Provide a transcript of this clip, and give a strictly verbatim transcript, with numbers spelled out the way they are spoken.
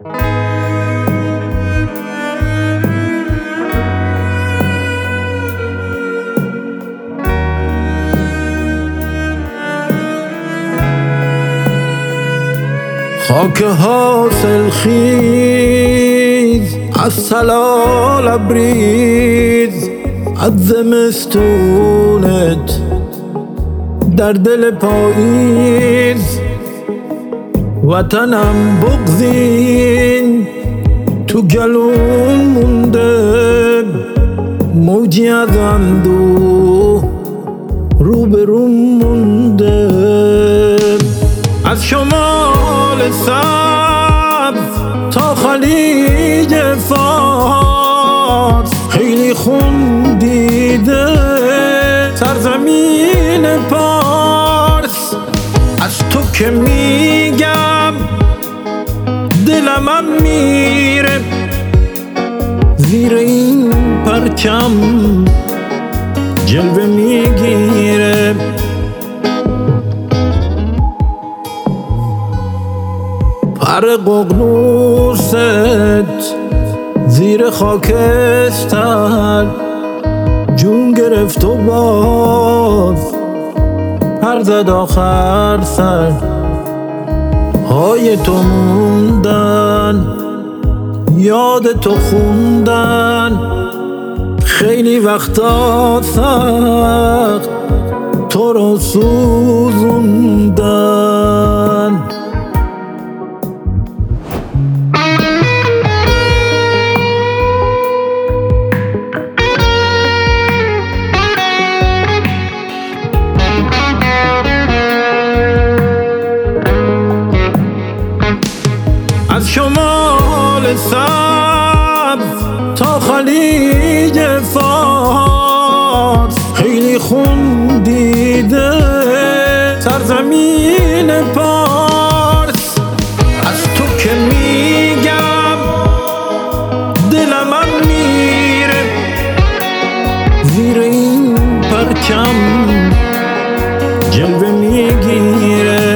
خاک حاصل خیز از صلا لبریز، از زمستونت در دل پاییز. وطنم بغزین تو گلوم مونده، موجی از اندوه روبروم مونده. از شمال سبز تا خلیج فارس، خیلی خون دیده سرزمین پارس. از تو که میگم دلمم میره، زیر این پرچم جلوه میگیره. پر ققنوست زیر خاکستر جون گرفت و باز پر زد آخر سر. های تو موندن، یاد تو خوندن، خیلی وقتا سخت تو رو سوزوندن. از شمال سبز تا خلیج فارس، خیلی خون دیده سرزمین پارس. از تو که میگم دلمم میره، زیر این پرچم جلوه میگیره.